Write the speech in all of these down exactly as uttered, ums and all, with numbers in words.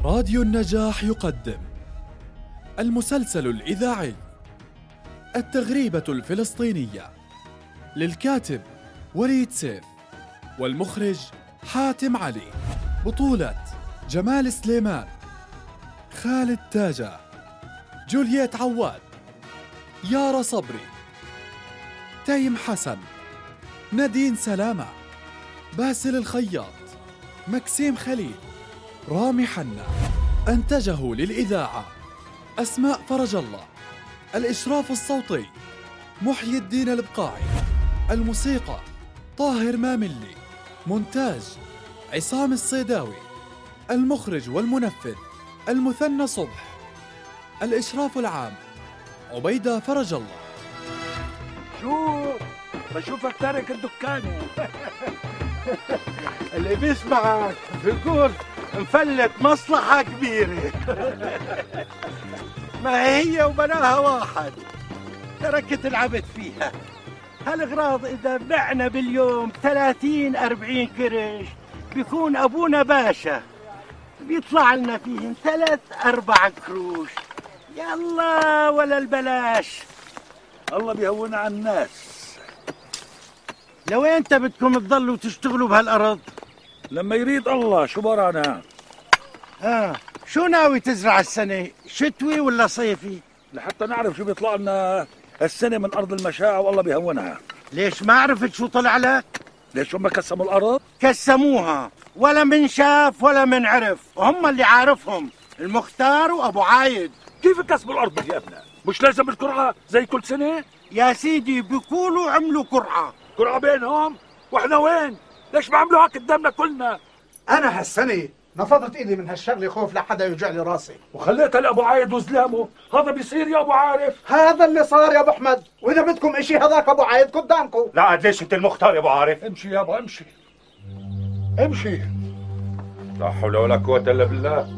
راديو النجاح يقدم المسلسل الإذاعي التغريبة الفلسطينية للكاتب وليد سيف والمخرج حاتم علي. بطولة جمال سليمان، خالد تاجة، جولييت عواد، يارا صبري، تيم حسن، نادين سلامة، باسل الخياط، مكسيم خليل، رامي حنا. أنتجه للإذاعة أسماء فرج الله. الإشراف الصوتي محيي الدين البقاعي. الموسيقى طاهر ماملي. مونتاج عصام الصيداوي. المخرج والمنفذ المثنى صبح. الإشراف العام عبيدة فرج الله. شو بشوفك تارك الدكان. اللي بيسمعك بيقول مفلت مصلحة كبيرة. ما هي وبناها واحد، تركت العبد فيها. هالغراض إذا بعنا باليوم ثلاثين أربعين قرش بيكون أبونا باشا، بيطلع لنا فيهن ثلاث أربع قروش. يلا ولا البلاش، الله بيهون على الناس. لوين انت بدكم تضلوا تشتغلوا بهالأرض؟ لما يريد الله، شو برانا؟ ها شو ناوي تزرع السنة؟ شتوي ولا صيفي؟ لحتى نعرف شو بيطلع لنا السنة من أرض المشاعة والله بيهونها. ليش ما عرفت شو طلع لك؟ ليش هم كسموا الأرض؟ كسموها، ولا من شاف ولا من عرف، وهم اللي عارفهم المختار وأبو عايد. كيف كسبوا الأرض يا ابننا؟ مش لازم القرعة زي كل سنة؟ يا سيدي بيقولوا عملوا قرعة. قرعة بينهم؟ واحنا وين؟ ليش ما عملوها قدامنا كلنا؟ أنا هالسنة نفضت إيدي من هالشغلة خوف لحدا يوجع لي راسي، وخليتها لأبو عايد وزلامه. هذا بيصير يا أبو عارف؟ هذا اللي صار يا أبو أحمد، وإذا بدكم إشي هذاك أبو عايد قدامكم. لا عاد ليش أنت المختار يا أبو عارف؟ امشي يابا امشي امشي. لا حول ولا قوة إلا بالله.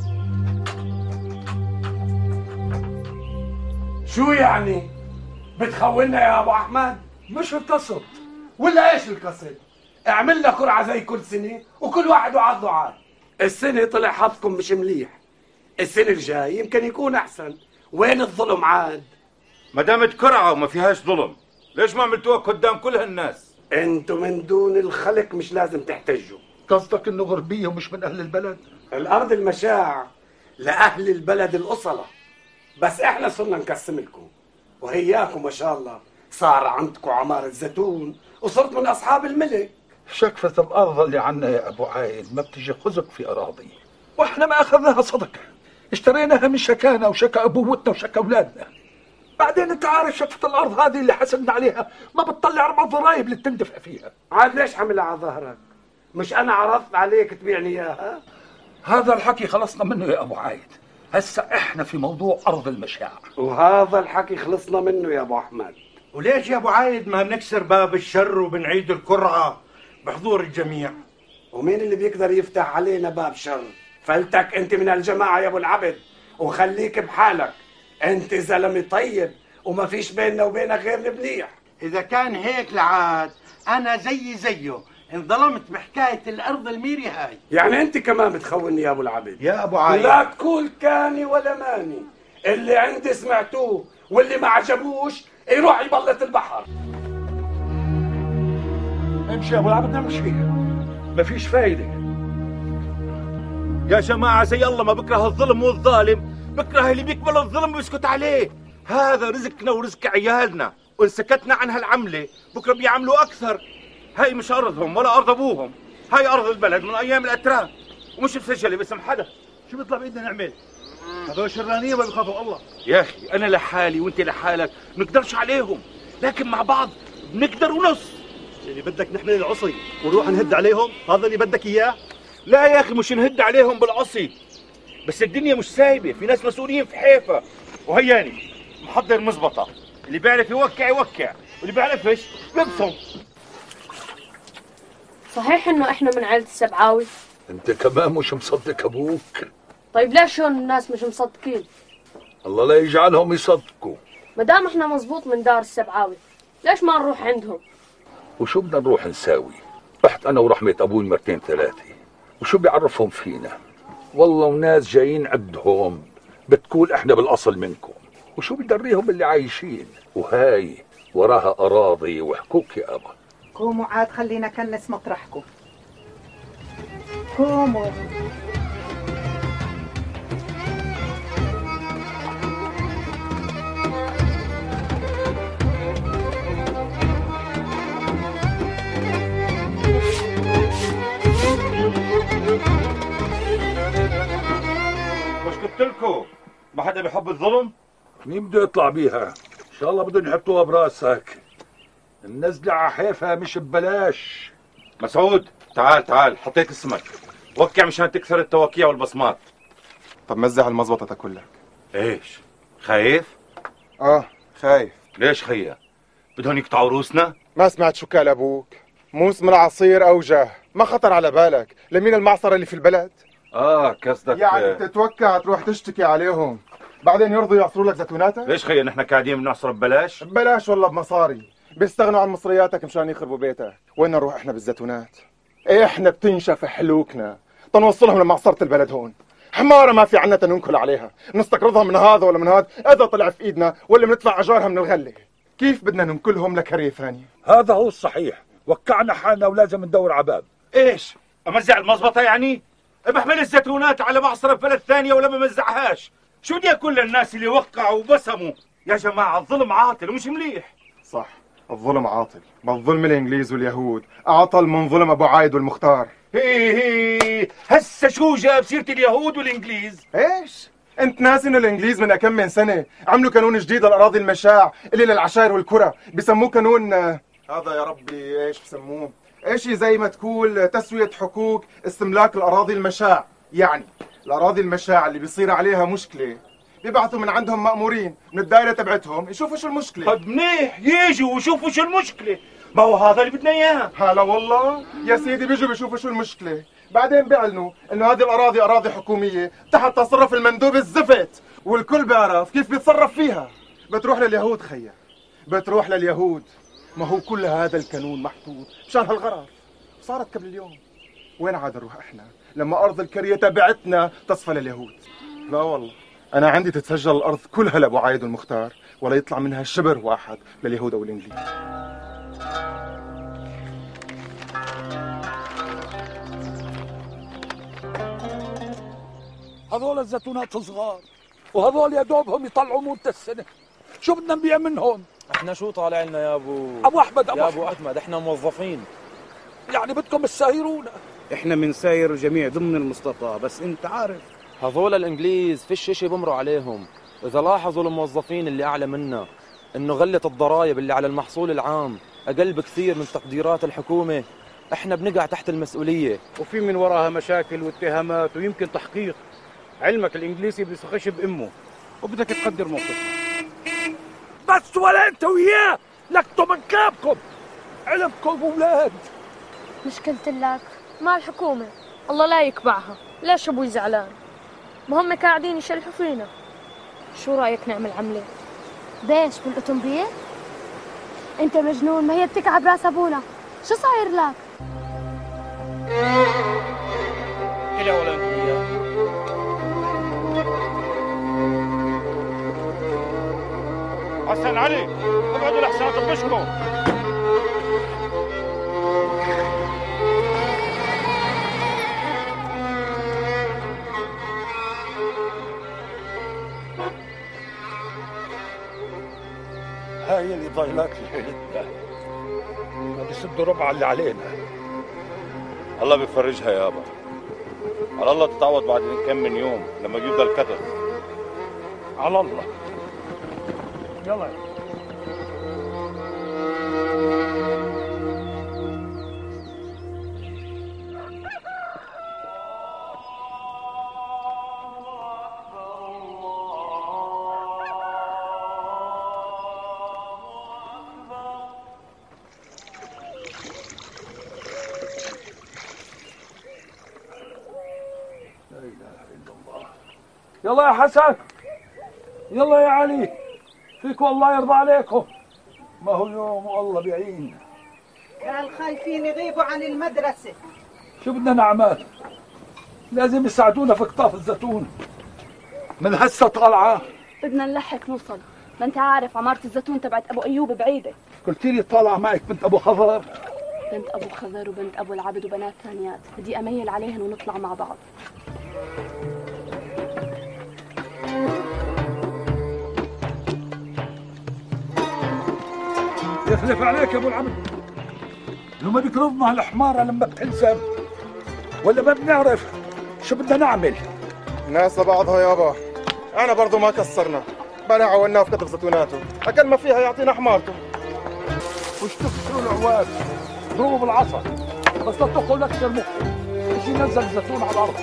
شو يعني؟ بتخوننا يا أبو أحمد؟ مش القصد. ولا إيش القصد؟ اعمل لنا قرعة زي كل سنة وكل واحد وعضه عاد. السنة طلع حظكم مش مليح، السنة الجاي يمكن يكون أحسن. وين الظلم عاد؟ ما دامت قرعة وما فيهاش ظلم، ليش ما عملتوها قدام كل هالناس؟ انتوا من دون الخلق مش لازم تحتجوا. قصدك إنه غربية ومش من أهل البلد؟ الأرض المشاع لأهل البلد الأصلة، بس إحنا صرنا نقسم لكم، وهياكم ما شاء الله صار عندكم عمارة زيتون وصرت من أصحاب الملك. شكفة الأرض اللي عنا يا أبو عايد ما بتجي خزق في أراضي، وإحنا ما أخذناها صدقة، اشتريناها من شكانا وشكا أبوتنا وشكا أولادنا. بعدين أنت عارف شكفة الأرض هذه اللي حسبنا عليها ما بتطلع ربع الضرايب اللي بتندفع فيها. عاد ليش حملها على ظهرك؟ مش أنا عرضت عليك تبيعني إياها؟ هذا الحكي خلصنا منه يا أبو عايد، هسا إحنا في موضوع أرض المشاع. وهذا الحكي خلصنا منه يا أبو أحمد. وليش يا أبو عايد ما بنكسر باب الشر وبنعيد القرعة بحضور الجميع؟ ومين اللي بيقدر يفتح علينا باب شر؟ فلتك أنت من الجماعة يا أبو العبد، وخليك بحالك. أنت زلمة طيب وما فيش بيننا وبينك غير المليح. إذا كان هيك لعاد أنا زي زيه انظلمت بحكاية الأرض الميري هاي. يعني أنت كمان بتخوني يا أبو العبد؟ يا أبو عايد لا تقول كاني ولا ماني، اللي عندي سمعتوه واللي ما عجبوش يروح يبلط البحر. امشي يا أبو العبد امشي، ما فيش فايدة. يا جماعة زي الله ما بكره الظلم والظالم، بكره اللي بيقبل الظلم ويسكت عليه. هذا رزقنا ورزق عيالنا، وإن سكتنا عن هالعملة بكره بيعملوا أكثر. هاي مش أرضهم ولا أرض أبوهم، هاي أرض البلد من أيام الأتراك ومش مسجلة باسم حدا. شو بيطلع بإيدنا نعمل؟ هذول شرانية ما بيخافوا الله. يا أخي أنا لحالي وأنت لحالك بنقدرش عليهم، لكن مع بعض بنقدر ونص. اللي بدك نحمل العصي ونروح نهد عليهم، هذا اللي بدك إياه؟ لا يا أخي مش نهد عليهم بالعصي، بس الدنيا مش سايبة، في ناس مسؤولين في حيفا. وهياني محضر مزبطة، اللي بيعرف يوكع يوكع واللي بيعرفش بيبصم. صحيح انه احنا من عائلة السبعاوي؟ انت كمان مش مصدق ابوك؟ طيب ليش هون الناس مش مصدقين؟ الله لا يجعلهم يصدقوا. ما دام احنا مزبوط من دار السبعاوي، ليش ما نروح عندهم؟ وشو بدنا نروح نساوي؟ رحت انا ورحمة ابوي مرتين ثلاثة، وشو بيعرفهم فينا؟ والله وناس جايين عندهم بتقول احنا بالاصل منكم، وشو بدريهم اللي عايشين، وهاي وراها اراضي وحقوق يا ابا. قوموا عاد خلينا كنس مطرحكم. قوموا. مش قلت لكم ما حدا بيحب الظلم؟ مين بده يطلع بيها؟ ان شاء الله بدهم يحطوها براسك. النزلة على حيفها مش ببلاش. مسعود تعال تعال، حطيت اسمك، وقع مشان تكسر التوقيع والبصمات. طب مزح المزبطة تاكلك. ايش؟ خايف؟ اه خايف. ليش خيا؟ بدهم يقطعوا روسنا؟ ما سمعت شو قال ابوك؟ موسم العصير اوجه، ما خطر على بالك لمين المعصرة اللي في البلد؟ اه قصدك يعني بتتوقع تروح تشتكي عليهم بعدين يرضوا يعصروا لك زيتوناتك؟ ليش خيا نحن قاعدين بنعصر ببلاش؟ ببلاش والله بمصاري، بيستغنوا عن مصرياتك مشان يخربوا بيتك، وين نروح احنا بالزيتونات؟ احنا بتنشف حلوكنا تنوصلهم لمعصرة البلد هون، حمارة ما في عنا تننكل عليها، نستقرضها من هذا ولا من هذا، اذا طلع في ايدنا ولا بندفع اجارها من الغلة، كيف بدنا ننكلهم لكرية ثانية؟ هذا هو الصحيح، وقعنا حالنا ولازم ندور عباب. ايش؟ امزع المزبطة يعني؟ بحمل الزيتونات على معصرة بلد ثانية ولا بمزعهاش؟ شو بدي اقول للناس اللي وقعوا وبسموا؟ يا جماعة الظلم عاطل ومش مليح. صح، الظلم عاطل، ما الظلم الانجليز واليهود اعطل من ظلم ابو عايد والمختار. هي هي هسه شو جاب سيرة اليهود والانجليز؟ ايش؟ انت ناسي انه الانجليز من كم من سنة عملوا قانون جديد للاراضي المشاع اللي للعشائر والكرة، بسموه قانون هذا يا ربي ايش بسموه؟ ايش زي ما تقول تسوية حقوق استملاك الاراضي المشاع، يعني الاراضي المشاع اللي بيصير عليها مشكلة بيبعثوا من عندهم مأمورين من الدائرة تبعتهم يشوفوا شو المشكلة. طب منيح يجوا ويشوفوا شو المشكلة، ما هو هذا اللي بدنا اياه. هلا والله يا سيدي بيجوا بيشوفوا شو المشكلة، بعدين بيعلنوا انه هذه الاراضي اراضي حكومية تحت تصرف المندوب الزفت، والكل بيعرف كيف بيتصرف فيها. بتروح لليهود خيا، بتروح لليهود، ما هو كل هذا القانون محطوط مشان هالغرض، صارت قبل اليوم. وين عاد نروح احنا لما ارض الكرية تبعتنا تصفى لليهود؟ لا والله انا عندي تتسجل الارض كلها لابو عايد والمختار، ولا يطلع منها شبر واحد لليهود او الانجليز. هذول الزيتونات صغار، وهذول يا دوبهم يطلعوا موت السنة، شو بدنا نبيع منهم؟ احنا شو طالع لنا يا ابو ابو احمد ابو يا احمد ابو احمد احنا موظفين، يعني بدكم تسايرونا؟ احنا بنساير الجميع ضمن المستطاع، بس انت عارف هذول الانجليز فيش شيء بمروا عليهم. اذا لاحظوا الموظفين اللي اعلى منا انه غلة الضرائب اللي على المحصول العام اقل بكثير من تقديرات الحكومة، احنا بنقع تحت المسؤولية، وفي من وراها مشاكل واتهامات ويمكن تحقيق. علمك الانجليزي بيسخش بامه، وبدك تقدر موقفك. بس ولا انت وياه لكتوا من كابكم، علمكم اولاد. مش قلت لك ما الحكومة الله لا يكبعها، ليش ابوي زعلان؟ ما هم قاعدين يشلحوا فينا. شو رايك نعمل عملة؟ بيش بالاوتومبيل؟ انت مجنون، ما هي بتكعب راس ابونا، شو صاير لك؟ كده ولا انت حسن علي ابعدوا لحسن اطبشكم. هاي اللي ضايلات في حيلتنا، ما بيسدوا ربع اللي علينا. الله بيفرجها يابا، على الله تتعوض بعد كم من يوم لما يبدا الكتف. على الله. يلا يلا يا حسن، يلا يا علي، فيك والله يرضى عليكم، ما هو يوم والله بيعين. قال خايفين يغيبوا عن المدرسة. شو بدنا نعمل؟ لازم يساعدونا في قطاف الزيتون. من هسه طالعه بدنا نلحق نوصل، ما انت عارف عمارة الزيتون تبعت ابو ايوب بعيدة. قلت لي طالعه معك بنت ابو خضر. بنت ابو خضر وبنت ابو العبد وبنات ثانيات، بدي اميل عليهن ونطلع مع بعض. يخلف عليك يا ابو العبد، لو ما بيقرضنا هالحمارة لما بتنسب ولا ما بنعرف شو بدنا نعمل. ناس لبعضها يابا، انا برضو ما كسرنا، بلا عولناه في كتف زيتوناته، اكل ما فيها يعطينا حمارته. وش تكسروا العواد؟ ضربوا بالعصا بس لا تدخلوا لك المخ، ايش ينزل الزيتون على الارض.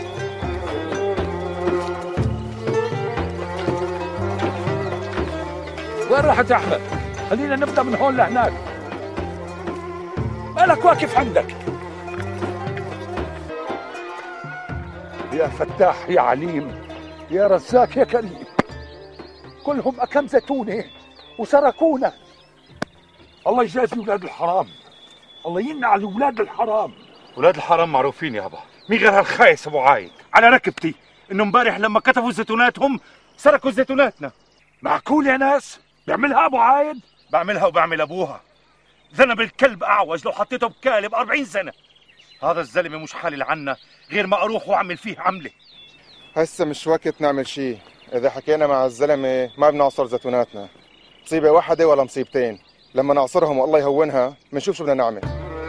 وين راحت يا احمد؟ خلينا نبدا من هون لهناك. مالك واقف عندك؟ يا فتاح يا عليم يا رزاق يا كريم، كلهم أكم زيتونة وسرقونا. الله يجازي اولاد الحرام، الله ينعل اولاد الحرام. اولاد الحرام معروفين يابا، مين غير هالخايس ابو عايد على ركبتي انه امبارح لما كتفوا زيتوناتهم سرقوا زيتوناتنا. معقول يا ناس بيعملها ابو عايد؟ بعملها وبعمل ابوها. ذنب الكلب اعوج لو حطيته بكالب أربعين سنة. هذا الزلمه مش حالل عنا غير ما اروح واعمل فيه عمله. هسه مش وقت نعمل شيء، اذا حكينا مع الزلمه ما بنعصر زيتوناتنا. مصيبه واحده ولا مصيبتين، لما نعصرهم والله يهونها بنشوف شو بدنا نعمل.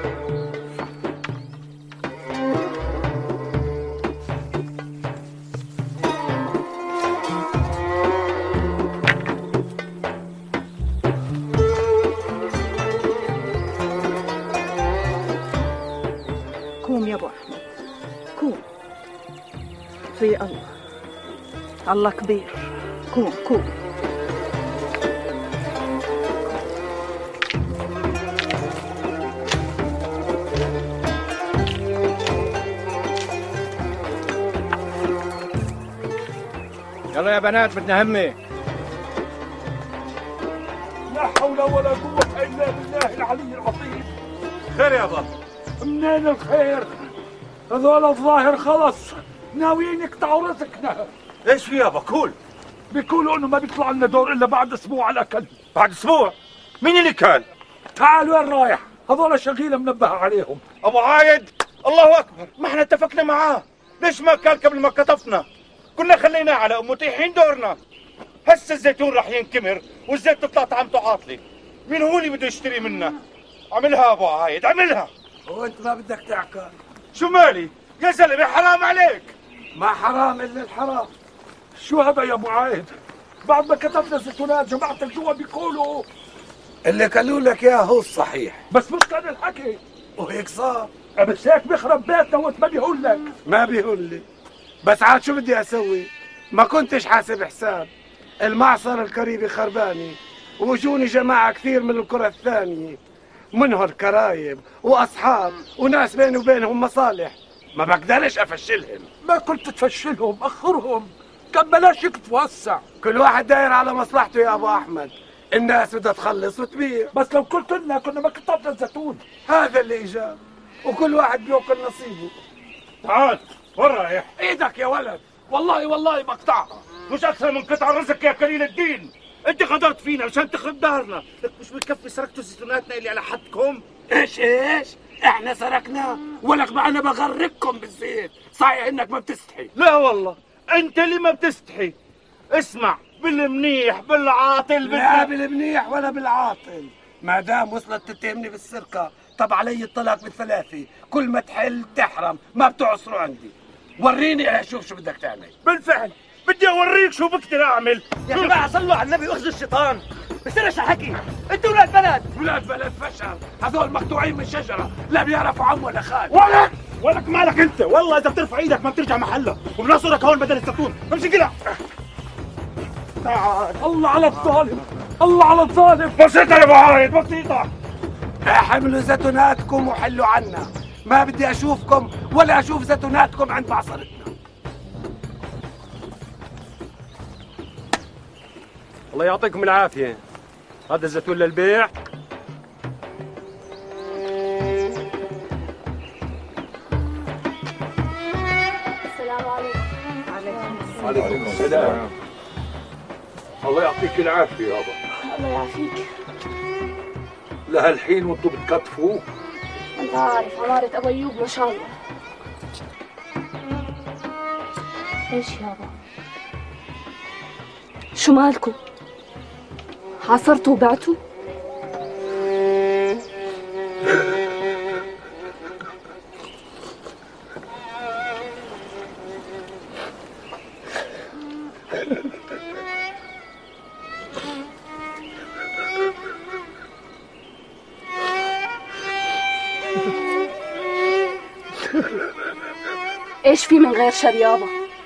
قوم يا ابو احمد، قوم، في الله، الله كبير، قوم قوم. يلا يا بنات بدنا همه. لا حول ولا قوة إلا بالله العلي العظيم. خير يابا؟ منين الخير؟ هذول الظاهر خلص ناويين يقطعوا رزقنا. ايش في يابا؟ كول. بيقولوا انه ما بيطلع لنا دور الا بعد اسبوع على الاكل. بعد اسبوع؟ مين اللي كان؟ تعال وين رايح؟ هذول شغيله منبه عليهم. ابو عايد الله اكبر، ما احنا اتفقنا معاه، ليش ما كان قبل ما قطفنا؟ كنا خليناه على متيحين دورنا. هسه الزيتون راح ينكمر والزيت تطلع طعمته عاطله. مين هو اللي بده يشتري منا؟ عملها ابو عايد، عملها. وانت ما بدك تعقل؟ شو مالي؟ يا زلمه حرام عليك. ما حرام الا الحرام. شو هذا يا ابو عايد؟ بعد ما كتبنا زيتونات جماعة الجوا بيقولوا اللي قالوا لك اياه هو الصحيح، بس مش كان الحكي. وهيك صار. بس هيك بيخرب بيتنا وانت ما بيهون لك. ما بيهون لي، بس عاد شو بدي اسوي؟ ما كنتش حاسب حساب. المعصر القريبي خرباني، وجوني جماعة كثير من القرى الثانية، منهم كرايب واصحاب وناس بيني وبينهم مصالح، ما بقدرش افشلهم. ما كنت تفشلهم، اخرهم، كان بلاش يكتفوا هسه. كل واحد داير على مصلحته يا ابو احمد، الناس بدها تخلص وتبيع. بس لو قلت لنا كنا ما قطفنا الزيتون. هذا اللي اجا، وكل واحد بياكل نصيبه. تعال وين رايح؟ ايدك يا ولد، والله والله بقطعها. مش اكثر من قطع رزق يا قليل الدين. انت غدرت فينا عشان تخرب دارنا، لك مش بكفي سرقتوا زيتوناتنا اللي على حدكم؟ ايش ايش؟ احنا سرقناه؟ ولك ما انا بغرقكم بالزيت، صحيح انك ما بتستحي. لا والله انت اللي ما بتستحي. اسمع، بالمنيح بالعاطل بال... لا بالمنيح ولا بالعاطل، ما دام وصلت تتهمني بالسرقه طب علي الطلاق بالثلاثه، كل ما تحل تحرم، ما بتعصروا عندي. وريني اشوف شو بدك تعمل. بالفعل بدي اوريك شو بقدر اعمل. يا جماعه صلوا على النبي واخذوا الشيطان، بصيرش حكي، انتوا ولاد بلد. ولاد بلد فشل، هذول مقطوعين من شجره، لا بيعرفوا عم ولا خال. ولك ولك مالك انت؟ والله اذا بترفع ايدك ما بترجع محلها، وبنصرك هون بدل الزيتون. امشي قلع. تعال. الله على الظالم، الله على الظالم. بسيطة يا ابو عايد، بسيطة. احملوا زيتوناتكم وحلوا عنا، ما بدي اشوفكم ولا اشوف زيتوناتكم عند معصرتنا. الله يعطيكم العافية. هذا الزيتون للبيع. السلام وعليكم السلام. الله يعطيك العافية يابا. الله يعافيك. لهالحين وانتم بتكتفوا؟ انت عارف عمارة ابو ايوب ما شاء الله. ايش يابا؟ شو مالكم؟ عصرتوا وبعتوا؟ ايش في من غير شر يابا؟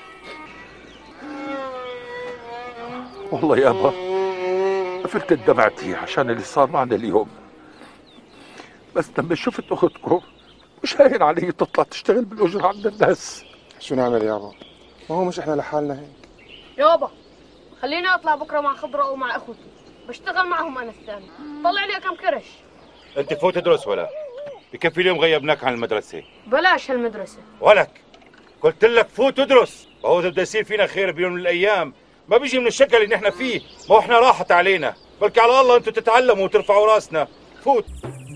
والله يابا قفلت دمعتي عشان اللي صار معنا اليوم، بس لما شفت اختكم مش هين علي تطلع تشتغل بالاجر عند الناس. شو نعمل يابا؟ ما هو مش احنا لحالنا هيك. يابا خليني اطلع بكره مع خضره ومع اخوتي بشتغل معهم انا الثاني. طلع لي كم كرش. انت فوت تدرس ولا بكفي اليوم غيبناك عن المدرسه. بلاش هالمدرسه. ولك قلت لك فوت تدرس، وهو اذا بده يصير فينا خير بيوم من الايام ما بيجي من الشكل اللي نحن فيه، ما احنا راحت علينا، بلكي على الله انتم تتعلموا وترفعوا راسنا. فوت.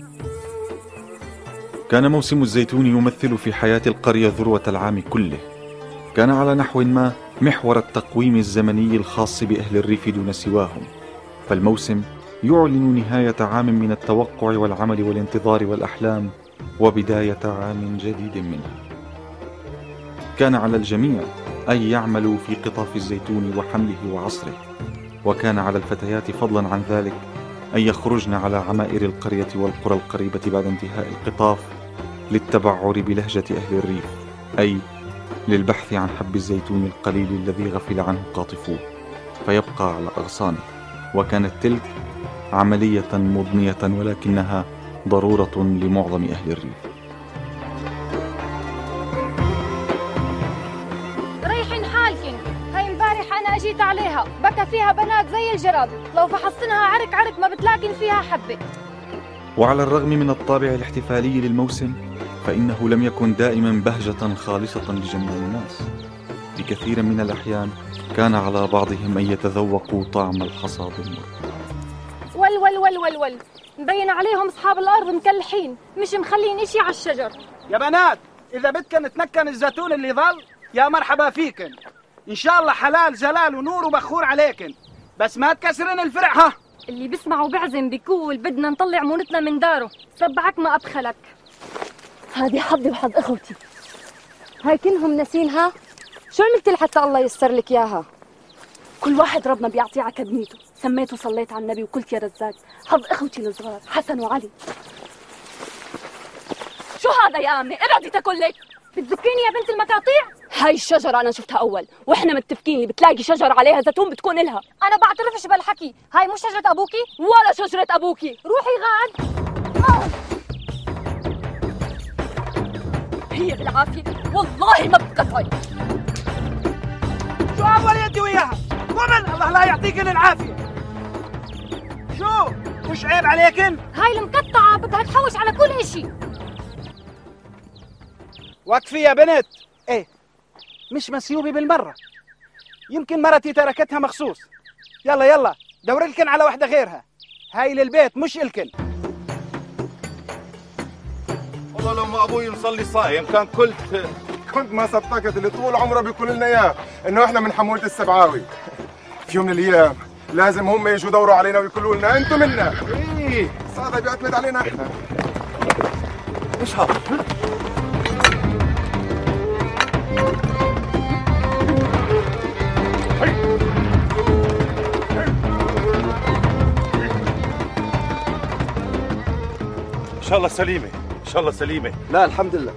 كان موسم الزيتون يمثل في حياة القرية ذروة العام كله. كان على نحو ما محور التقويم الزمني الخاص بأهل الريف دون سواهم، فالموسم يعلن نهاية عام من التوقع والعمل والانتظار والأحلام وبداية عام جديد منه. كان على الجميع أن يعملوا في قطاف الزيتون وحمله وعصره، وكان على الفتيات فضلا عن ذلك أن يخرجن على عمائر القرية والقرى القريبة بعد انتهاء القطاف للتبعر بلهجة أهل الريف، أي للبحث عن حب الزيتون القليل الذي غفل عنه قاطفوه فيبقى على أغصانه. وكانت تلك عملية مضنية ولكنها ضرورة لمعظم أهل الريف. ريحين حالكن، هاي امبارح أنا أجيت عليها بكى فيها بنات زي الجراد، لو فحصتنها عرك عرك ما بتلاقين فيها حبة. وعلى الرغم من الطابع الاحتفالي للموسم فإنه لم يكن دائما بهجة خالصة لجميع الناس. في كثير من الأحيان كان على بعضهم أن يتذوقوا طعم الحصاد المر. ول ول ول ول ول مبين عليهم أصحاب الأرض مكلحين، مش مخلين إشي على الشجر. يا بنات إذا بدكن تنكن الزيتون اللي ظل يا مرحبا فيكن، إن شاء الله حلال جلال ونور وبخور عليكن، بس ما تكسرن الفرع. ها اللي بيسمع وبعزم بيقول بدنا نطلع مونتنا من داره، سبعك ما أبخلك. هذه حظي وحظ اخوتي، هاي كلهم ناسينها. شو عملتي لحتى الله ييسر لك اياها؟ كل واحد ربنا بيعطيه على كدنيته، سميت وصليت على النبي وقلت يا رزاق. حظ اخوتي الصغار حسن وعلي. شو هذا يا امي؟ ابعدي تاكل لك. بتذكريني يا بنت المقاطيع؟ هاي الشجرة أنا شفتها أول، وإحنا متفقين اللي بتلاقي شجرة عليها زيتون بتكون إلها. أنا بعترفش بالحكي، هاي مو شجرة أبوكي؟ ولا شجرة أبوكي. روحي غاد. آه. هي بالعافية والله ما بتقطعي. شو أول يدي وياها؟ ومن الله لا يعطيكن العافية. شو مش عيب عليكن؟ هاي المقطعة بدها تحوش على كل إشي. وقفي يا بنت. ايه مش مسيوبي بالمرة، يمكن مرتي تركتها مخصوص. يلا يلا دور لكن على واحدة غيرها، هاي للبيت مش إلكن. والله لما ابوي مصلي صايم كان كنت كنت ما صدقت اللي طول عمره بيقول لنا اياه انه احنا من حمولة السبعاوي. في يوم من الايام لازم هم يجوا يدوروا علينا ويقولوا لنا انتم منا. ايه هذا بيعتمد علينا احنا. ايش هذا؟ ان شاء الله سليمة، ان شاء الله سليمة. لا الحمد لله.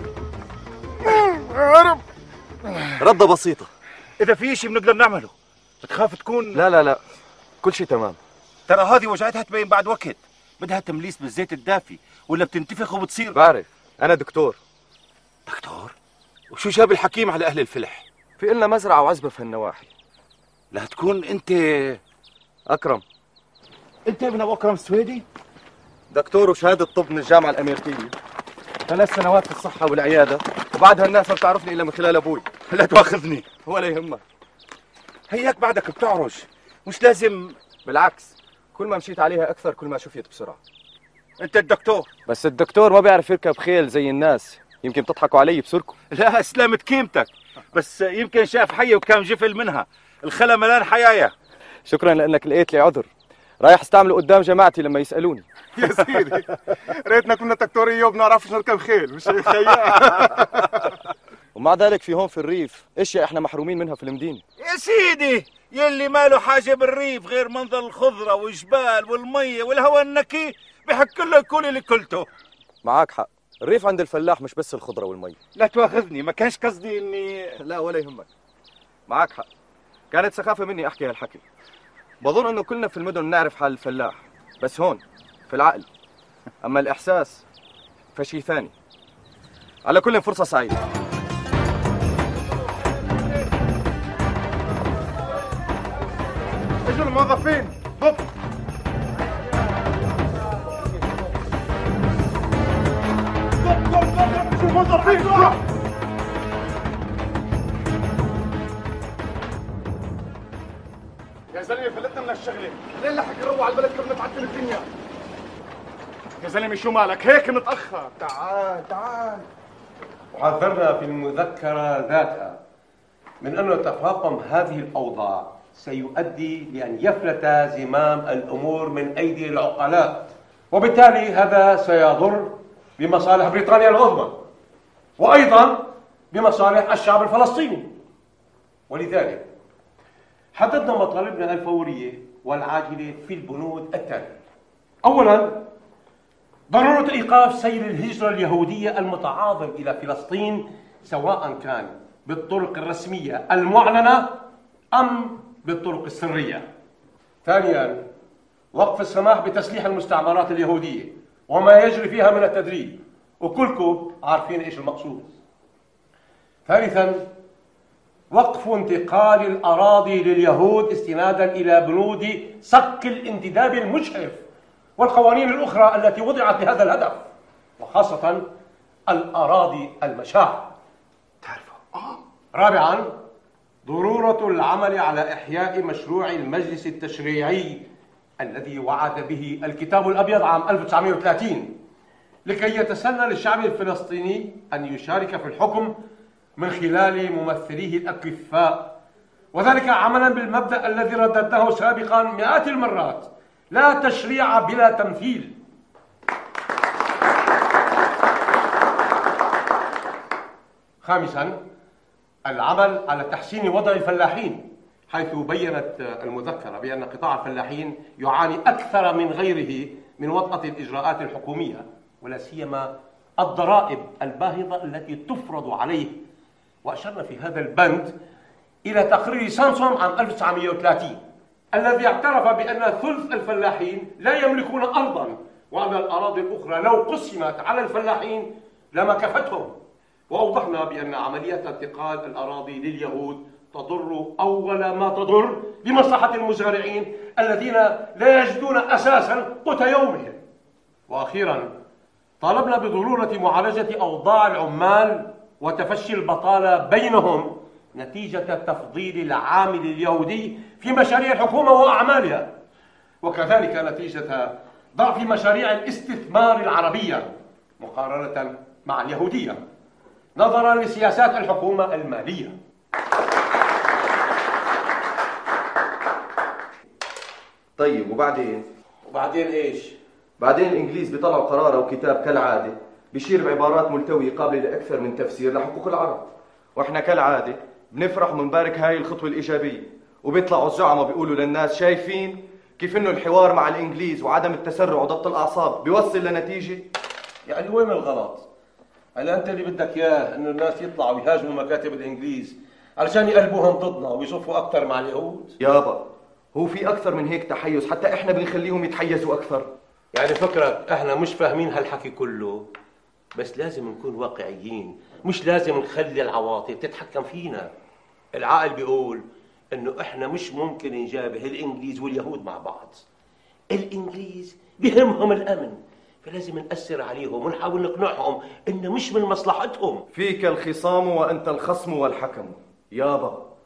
رب ردة بسيطة. إذا في شيء بنقدر نعمله، بتخاف تكون؟ لا لا لا كل شيء تمام. ترى هذه وجعتها تبين بعد وقت، بدها تمليس بالزيت الدافي ولا بتنتفخ وبتصير. بعرف أنا دكتور. دكتور؟ وشو جاب الحكيم على أهل الفلح؟ في إلنا مزرعة وعزبة في هالنواحي. لا تكون أنت أكرم؟ أنت ابن أبو أكرم السويدي؟ دكتور وشهادة طب من الجامعة الأمريكية، ثلاث سنوات في الصحة والعيادة، وبعدها الناس ما بتعرفني إلا من خلال أبوي. لا تواخذني ولا يهمك. هياك بعدك بتعرج، مش لازم. بالعكس، كل ما مشيت عليها اكثر كل ما شفيت بسرعه. انت الدكتور. بس الدكتور ما بيعرف يركب خيل زي الناس، يمكن تضحكوا علي بسركم. لا سلامة كيمتك، بس يمكن شاف حية وكان جفل منها، الخلا ملان حيايا. شكرا لانك لقيت لي عذر، رايح استعمله قدام جماعتي لما يسالوني. يا سيدي ريتنا كنا دكتوريه وبنعرفش نركب خيل، مش هيك خيال. ومع ذلك في هون في الريف اشياء احنا محرومين منها في المدينه. يا سيدي يلي ما له حاجه بالريف غير منظر الخضره والجبال والميه والهواء النقي بحق له يكون اللي كلته. معاك حق، الريف عند الفلاح مش بس الخضره والمي. لا تواخذني، ما كانش قصدي اني. لا ولا يهمك، معاك حق، كانت سخافه مني احكي هالحكي. بظن انه كلنا في المدن نعرف حال الفلاح، بس هون في العقل، اما الاحساس فشي ثاني. على كل فرصه سعيده. اجوا الموظفين ضبط. ضبط ضبط ضبط اجوا الموظفين. يا زلمه فلتنا من الشغله، ليه لحق نروح على البلد قبل ما تعطل الدنيا؟ يا زلمه شو مالك هيك متاخر؟ تعال تعال. وحذرنا في المذكره ذاتها من أن تفاقم هذه الأوضاع سيؤدي لأن يفلت زمام الأمور من أيدي العقلاء، وبالتالي هذا سيضر بمصالح بريطانيا العظمى وأيضا بمصالح الشعب الفلسطيني. ولذلك حددنا مطالبنا الفورية والعاجلة في البنود التالية. أولا، ضرورة إيقاف سير الهجرة اليهودية المتعاظم إلى فلسطين، سواء كان بالطرق الرسمية المعلنة أم بالطرق السرية. ثانياً، وقف السماح بتسليح المستعمرات اليهودية وما يجري فيها من التدريب، وكلكم عارفين إيش المقصود. ثالثاً، وقف انتقال الأراضي لليهود استناداً إلى بنود صك الانتداب المجحف والقوانين الأخرى التي وضعت لهذا الهدف، وخاصة الأراضي المشاع. رابعاً، ضرورة العمل على إحياء مشروع المجلس التشريعي الذي وعد به الكتاب الأبيض عام ألف وتسعمائة وثلاثين لكي يتسنى للشعب الفلسطيني أن يشارك في الحكم من خلال ممثليه الأكفاء، وذلك عملاً بالمبدأ الذي رددناه سابقاً مئات المرات: لا تشريع بلا تمثيل. خامساً، العمل على تحسين وضع الفلاحين، حيث بيّنت المذكرة بأن قطاع الفلاحين يعاني أكثر من غيره من وطأة الإجراءات الحكومية، ولا سيما الضرائب الباهظة التي تفرض عليه. وأشرنا في هذا البند إلى تقرير سامسون عام ألف وتسعمائة وثلاثين الذي اعترف بأن ثلث الفلاحين لا يملكون أرضاً، وأن الأراضي الأخرى لو قسمت على الفلاحين لما كفتهم. وأوضحنا بأن عملية انتقال الأراضي لليهود تضر أول ما تضر بمصلحة المزارعين الذين لا يجدون أساساً قوت يومهم. وأخيراً، طالبنا بضرورة معالجة أوضاع العمال وتفشي البطالة بينهم نتيجة تفضيل العامل اليهودي في مشاريع الحكومة وأعمالها، وكذلك نتيجة ضعف مشاريع الاستثمار العربية مقارنة مع اليهودية نظراً لسياسات الحكومة المالية. طيب وبعدين؟ وبعدين ايش؟ بعدين الانجليز بيطلعوا قرار او كتاب كالعاده بيشير بعبارات ملتويه قابله لاكثر من تفسير لحقوق العرب، واحنا كالعاده بنفرح وبنبارك هاي الخطوه الايجابيه، وبيطلعوا الزعماء بيقولوا للناس شايفين كيف انه الحوار مع الانجليز وعدم التسرع وضبط الاعصاب بيوصل لنتيجه. يعني وين الغلط؟ هلا انت اللي بدك اياه انه الناس يطلعوا يهاجموا مكاتب الانجليز علشان يقلبوهم ضدنا ويصفوا اكثر مع اليهود؟ يابا هو في اكثر من هيك تحيز، حتى احنا بنخليهم يتحيزوا اكثر. يعني فكرك احنا مش فاهمين هالحكي كله؟ بس لازم نكون واقعيين، مش لازم نخلي العواطف تتحكم فينا. العقل بيقول انه احنا مش ممكن نجابه الانجليز واليهود مع بعض. الانجليز بهمهم الامن، فلازم نأثر عليهم ونحاول نقنعهم انه مش من مصلحتهم. فيك الخصام وانت الخصم والحكم. يابا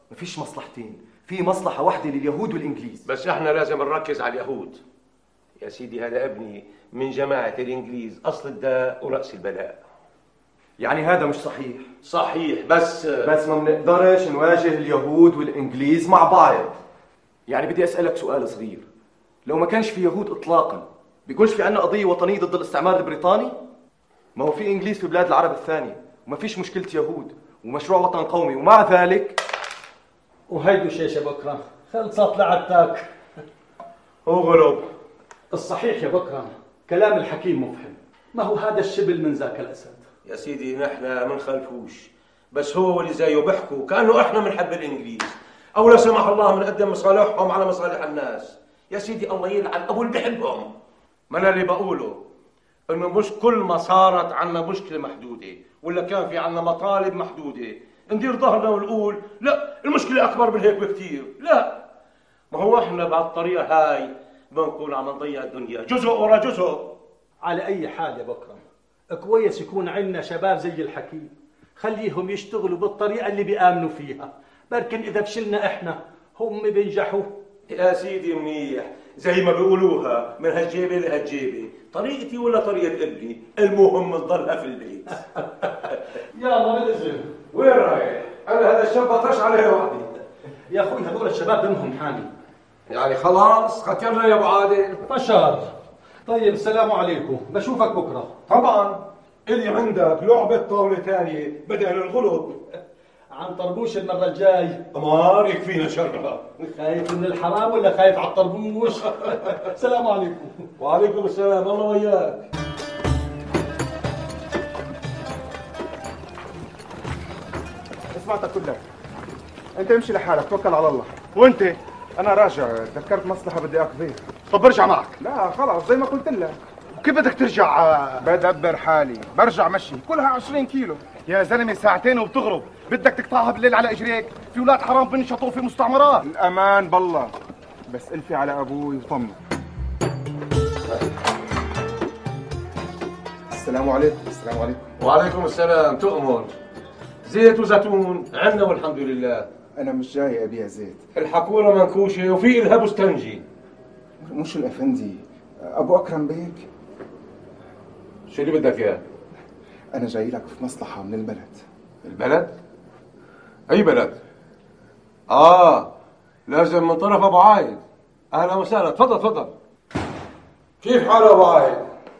مفيش مصلحتين، في مصلحة واحدة لليهود والإنجليز. بس احنا لازم نركز على اليهود. يا سيدي هذا ابني من جماعة الإنجليز، أصل الداء ورأس البلاء. يعني هذا مش صحيح. صحيح، بس بس ما بنقدرش نواجه اليهود والإنجليز مع بعض. يعني بدي أسألك سؤال صغير، لو ما كانش في يهود إطلاقا بيكونش في عنا قضية وطنية ضد الاستعمار البريطاني؟ ما هو في إنجليز في بلاد العرب الثانية وما فيش مشكلة يهود ومشروع وطن قومي، ومع ذلك وهيدو شيشة بكرة خلصت لعبتك. وغلب. الصحيح يا بكرة كلام الحكيم مفهم، ما هو هذا الشبل من ذاك الأسد. يا سيدي نحن من خلفوش، بس هو واللي زيه بيحكوا كأنه احنا بنحب الإنجليز، أو لا سمح الله بنقدم مصالحهم على مصالح الناس. يا سيدي الله يلعن أبو اللي بحبهم. ما أنا اللي بقوله إنه مش كل ما صارت عنا مشكلة محدودة ولا كان في عنا مطالب محدودة ندير ظهرنا ونقول لا المشكلة أكبر من هيك بكتير. لا، ما هو احنا بهالطريقة هاي بنكون عم نضيع الدنيا جزء ورا جزء. على أي حال يا بكرم كويس يكون عندنا شباب زي الحكيم، خليهم يشتغلوا بالطريقة اللي بيآمنوا فيها، بركن إذا فشلنا إحنا هم بينجحوا. يا سيدي منيح، زي ما بيقولوها من هالجيبة لهالجيبة، طريقتي ولا طريقة ابني، المهم نضلها في البيت. يلا بالإذن. وين رايح؟ أنا هذا الشاب بطرش عليه وحدي. يا أخوي هذول الشباب دمهم حامي. يعني خلاص ختمنا يا أبو عادل. فشار. طيب السلام عليكم، بشوفك بكرة. طبعا، إلي عندك لعبة طاولة ثانية بدل الغلب. عن طربوش المرة الجاي. أمار يكفينا شرها. خايف من الحرام ولا خايف على الطربوش؟ السلام عليكم. وعليكم السلام، الله وياك. سمعتك كلها. انت امشي لحالك، توكل على الله. وانت؟ انا راجع، تذكرت مصلحة بدي اقضيها. طب برجع معك. لا خلاص زي ما قلت لك. وكيف بدك ترجع؟ بدبر حالي، برجع مشي، كلها عشرين كيلو. يا زلمه ساعتين وبتغرب، بدك تقطعها بالليل على اجريك؟ في ولاد حرام بنشطوا في مستعمرات. الامان بالله، بس الفي على ابوي وطمن. السلام عليكم. السلام عليكم. وعليكم السلام. تؤمر. زيت وزيتون عندنا والحمد لله. انا مش جاي ابيع زيت. الحكوره منكوشه وفي الها بستنجي. مش الافندي، ابو اكرم بيك. شو اللي بدك اياه؟ انا جاي لك في مصلحه من البلد. البلد؟ اي بلد؟ اه لازم من طرف ابو عايد. اهلا وسهلا، تفضل تفضل. كيف حال ابو عايد؟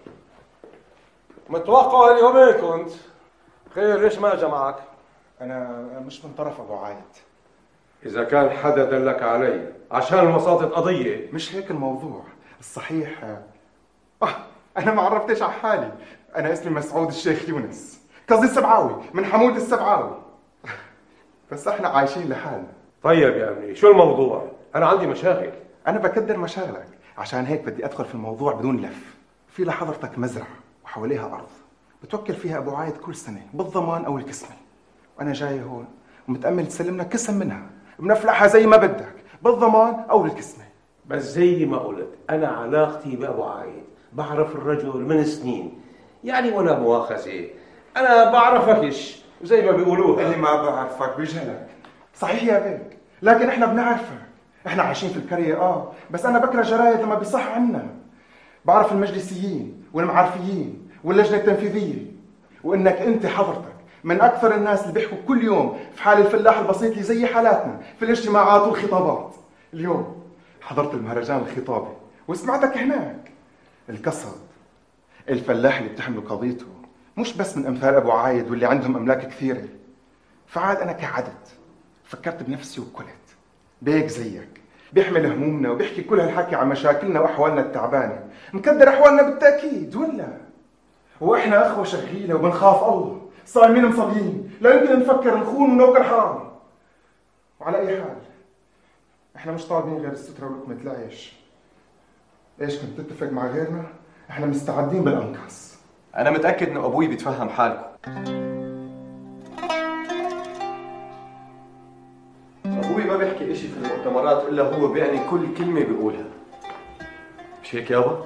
متوقع اليومين كنت. خير، ليش ما اجى معك؟ انا مش من طرف ابو عايد. اذا كان حدا دلك علي عشان المصادة قضيه. مش هيك الموضوع. الصحيح آه انا ما عرفتش على حالي. انا اسمي مسعود الشيخ يونس، قصدي السبعاوي، من حمود السبعاوي. بس احنا عايشين لحالنا. طيب يا ابني، شو الموضوع؟ انا عندي مشاغل. انا بكدر مشاغلك، عشان هيك بدي ادخل في الموضوع بدون لف. في لحضرتك مزرعه وحواليها ارض بتوكل فيها ابو عايد كل سنه بالضمان او الكسمه، وانا جاي هون ومتامل تسلمنا كسم منها بنفلحها زي ما بدك بالضمان او الكسمه. بس زي ما قلت انا علاقتي بابو عايد، بعرف الرجل من سنين، يعني ولا مؤاخذه انا بعرفكش زي ما بيقولوها. اللي ما بعرفك بيجهلك. صحيح يا بيك، لكن احنا بنعرفك. احنا عايشين في القريه اه، بس انا بكره جرايد لما بيصح عنا. بعرف المجلسيين والمعارفيين واللجنه التنفيذيه، وانك انت حضرتك من اكثر الناس اللي بيحكوا كل يوم في حال الفلاح البسيط اللي زي حالاتنا في الاجتماعات والخطابات. اليوم حضرت المهرجان الخطابي وسمعتك هناك. القصد الفلاح اللي بتحملوا قضيته مش بس من امثال ابو عايد واللي عندهم املاك كثيره. فعاد انا كعدد فكرت بنفسي وقلت بيك زيك بيحمل همومنا وبيحكي كل هالحكي عن مشاكلنا واحوالنا التعبانه، مكدر احوالنا بالتاكيد ولا؟ واحنا اخوه شغيله وبنخاف الله، صايمين مصلين، لا يمكن نفكر نخون ونوكل حرام. وعلى اي حال احنا مش طالبين غير الستره ولقمه العيش. ايش كنت تتفق مع غيرنا؟ احنا مستعدين بالانقاص. انا متاكد انه ابوي بيتفهم حالكم. ابوي ما بيحكي اشي في المؤتمرات الا هو بيعني كل كلمه بيقولها. مش هيك يابا؟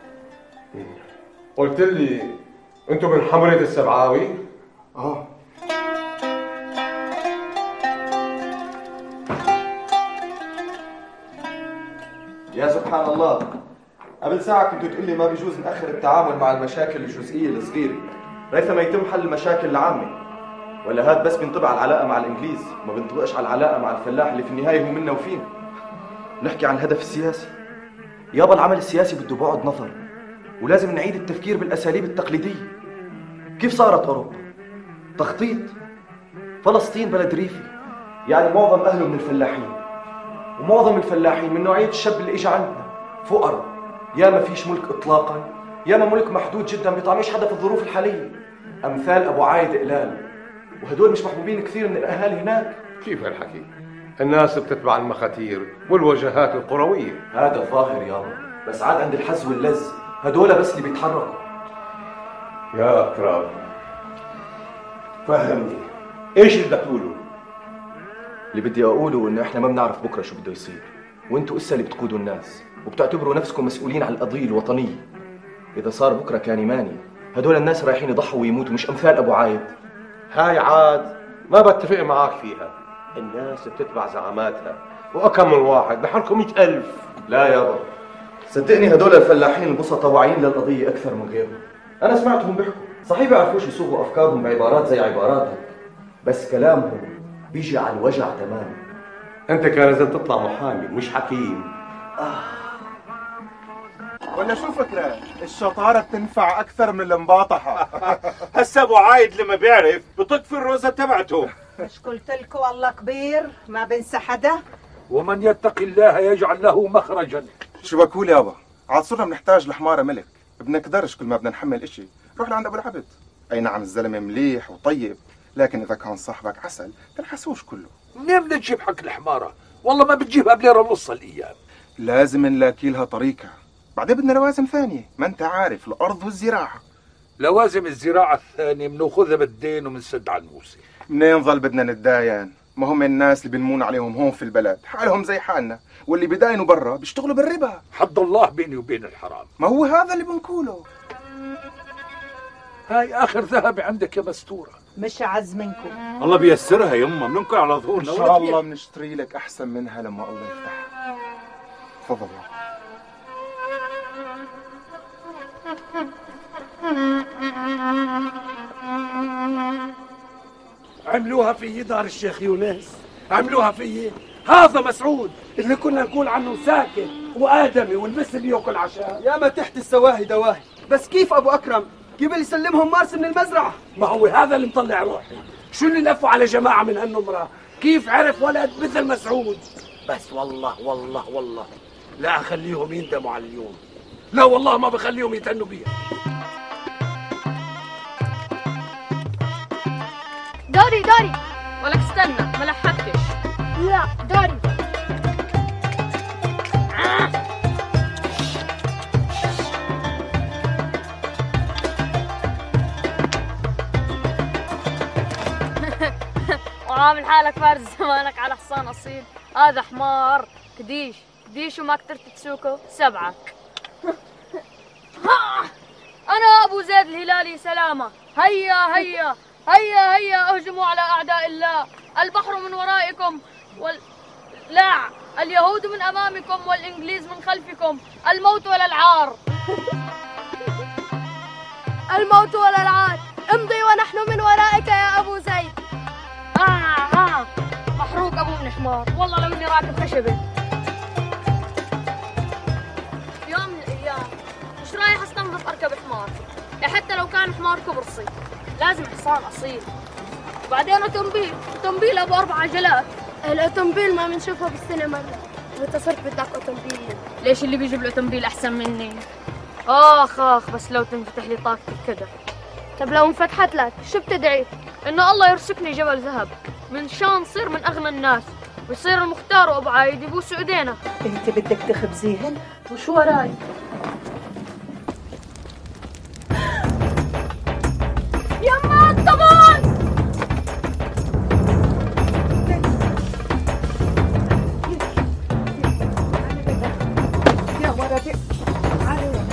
قلت لي انتم من حملة السبعاوي؟ اه. يا سبحان الله، قبل ساعة كنت تقول لي ما بيجوز نأخر التعامل مع المشاكل الجزئية الصغيرة ريثما يتم حل المشاكل العامة. ولا هاد بس بينطبق على العلاقة مع الإنجليز وما بينطبقش على العلاقة مع الفلاح اللي في النهاية هو منا وفينا. نحكي عن الهدف السياسي. يابا العمل السياسي بده بعد نظر، ولازم نعيد التفكير بالأساليب التقليدية. كيف صارت أوروبا؟ تخطيط. فلسطين بلد ريفي، يعني معظم أهله من الفلاحين، ومعظم الفلاحين من نوعية الشاب اللي إجا عندنا فقراء، يا ما فيش ملك إطلاقا، يا ما ملك محدود جدا بيطعميش حدا في الظروف الحالية، أمثال أبو عايد قلال، وهدول مش محبوبين كثير من الأهالي هناك. كيف هالحكي؟ الناس بتتبع المخاتير والوجهات القروية. هذا ظاهر يابا، بس عاد عند الحز واللز هدول بس اللي بيتحركوا. يا أكرم فهمني، ايش اللي بدك تقوله؟ اللي بدي أقوله إنه إحنا ما بنعرف بكرة شو بده يصير، وإنتوا إسا اللي بتقودوا الناس وبتعتبروا نفسكم مسؤولين عن القضية الوطنية. إذا صار بكرة كان ماني، هدول الناس رايحين يضحوا ويموتوا، مش أمثال أبو عايد. هاي عاد ما بتفق معك فيها، الناس بتتبع زعاماتها، وأكم من واحد بحالكم مئة ألف. لا يابا صدقني، هدول الفلاحين البسطة واعيين للقضية أكثر من غيرهم. أنا سمعتهم بيحكوا، صحيح بيعرفوش يصوغوا أفكارهم بعبارات زي عباراتك، بس كلامهم بيجي على الوجع تماما. أنت كان لازم تطلع محامي مش حكيم. آه. ولا شو فكرة؟ الشطارة بتنفع أكثر من المباطحة. هسا أبو عايد لما بيعرف بتطفي الروزة تبعته. مش قلت لكم الله كبير ما بنسى حدا؟ ومن يتق الله يجعل له مخرجا. شو بقول يابا؟ عاد صرنا بنحتاج لحمارة ملك، بنقدرش كل ما بدنا نحمل إشي روح لعند أبو العبد. أي نعم الزلمة مليح وطيب، لكن إذا كان صاحبك عسل تلحسوش كله. منين بدنا نجيب حق الحمارة؟ والله ما بتجيبها بليرة ونص الأيام. لازم نلاقي لها طريقة، بعدين بدنا لوازم ثانية، ما أنت عارف الأرض والزراعة. لوازم الزراعة الثانية بناخذها بالدين ومنسد على الموسى. منين ظل بدنا نتداين؟ ما هم الناس اللي بنمون عليهم هون في البلد حالهم زي حالنا، واللي بداينوا برا بيشتغلوا بالربا. حد الله بيني وبين الحرام. ما هو هذا اللي بنقوله. هاي آخر ذهب عندك يا مستورة. مش عز منكم. الله بيسرها يما، بننكر على ظهورنا. إن شاء الله بنشتري لك أحسن منها لما الله يفتحها. تفضل يا عملوها في دار الشيخ يونس، عملوها في هذا مسعود اللي كنا نقول عنه ساكن وآدمي والمثل بياكل عشاء. يا ما تحت السواهي دواهي، بس كيف أبو أكرم قبل يسلمهم مارس من المزرعة؟ ما هو هذا اللي مطلع روحي، شو اللي لفوا على جماعة من هالنمرة؟ كيف عرف ولد مثل مسعود؟ بس والله والله والله لا أخليهم يندموا على اليوم، لا والله ما بخليهم يتهنوا بيها. دوري دوري، ولك استنى ما لحقتش. لا دوري. وعامل حالك فارس زمانك على حصان اصيل. هذا حمار كديش كديش وما قدرت تسوقه سبعك. انا ابو زيد الهلالي سلامه. هيا هيا هيا هيا اهجموا على اعداء الله. البحر من ورائكم وال لا اليهود من امامكم والانجليز من خلفكم. الموت ولا العار. الموت ولا العار. امضي ونحن من ورائك يا ابو زيد. آه آه محروق ابو من حمار، والله لو اني راكب خشبه. في يوم من الايام مش رايح استنظف اركب حمار، حتى لو كان حمار كبرصي لازم حصان اصيل. وبعدين اوتومبيل، اوتومبيل ابو اربع عجلات. الاوتومبيل ما بنشوفه بالسينما. متى صرت بدك اوتومبيل؟ ليش اللي بيجيب الاوتومبيل احسن مني؟ اخ اخ بس لو تنفتح لي طاقتي كده. طب لو انفتحت لك شو بتدعي؟ انه الله يرزقني جبل ذهب من شان صير من اغنى الناس، ويصير المختار وابو عايد يبوسوا ايدينا. انت بدك تخبزيهن؟ وشو وراي؟ يما الطبان! يا ولدي علي.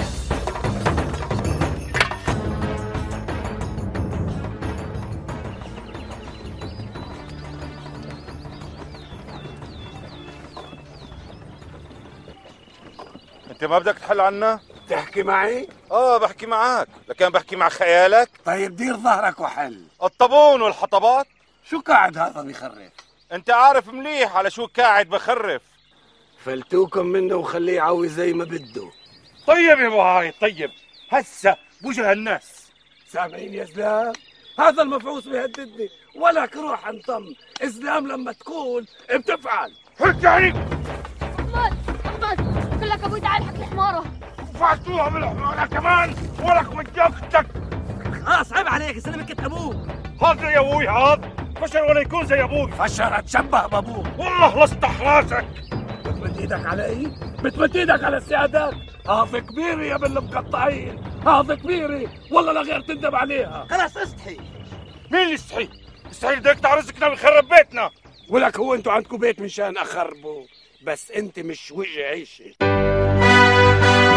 انت ما بدك تحل عنا؟ تحكي معي؟ اه بحكي معك، لكن بحكي مع خيالك. طيب دير ظهرك وحل. الطابون والحطبات. شو قاعد هذا بيخرف؟ انت عارف مليح على شو قاعد بخرف. فلتوكم منه وخليه يعوي زي ما بده. طيب يا ابو هاي طيب، هسه بوجه الناس. سامعين يا زلام؟ هذا المفعوص بيهددني، ولك روح انطم. اسلام لما تقول بتفعل. رجعني. احمد احمد كلك ابوي تعال حك الحماره. فعتوها بالحماره كمان، ولك وجاكتك. خلاص عيب عليك، سلمك انت ابوك. هذا زي ابوي، هذا فشل ولا يكون زي ابوي. فشل اتشبه بابوك. والله لصتح راسك. بتمد ايدك على ايه؟ بتمد ايدك على السيادات؟ هذا كبيري يا ابن المقطعين، هذا كبيري والله لا غير تندم عليها. خلاص استحي. مين اللي يستحي؟ يستحي بدك يقطع رزقنا ويخرب بيتنا. ولك هو انتوا عندكم بيت مشان اخربه، بس انت مش وجه عيشه.